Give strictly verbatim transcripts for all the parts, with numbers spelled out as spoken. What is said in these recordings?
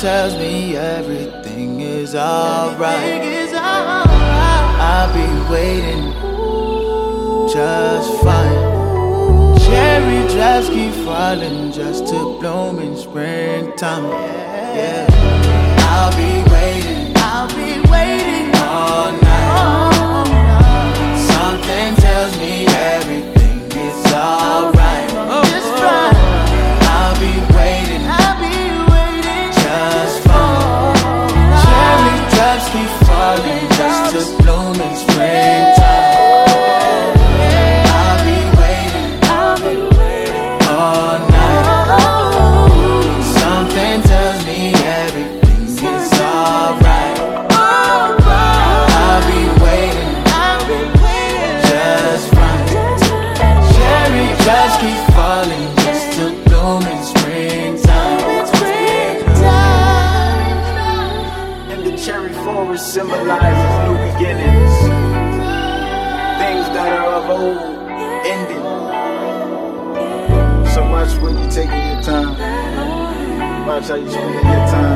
tells me everything is alright. I'll be waiting just fine. Cherry drops keep falling just to bloom in springtime. Yeah, I'll be waiting. I'll be waiting all night. Something tells me everything is alright. Just fine. I'll be waiting. I'll be waiting just fine. Cherry drops keep falling just to bloom in springtime. I'll be waiting. I'll be waiting all night. Something tells me everything is alright. I'll be waiting. I'll be waiting just fine. Cherry drops keep falling just to bloom in springtime. And the cherry forest symbolizes new beginnings. Things that are of old ending. So watch when you're taking your time. Watch how you spending your time.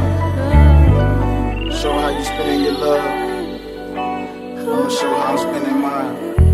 Show how you spending your love. I'ma show how I'm spending mine.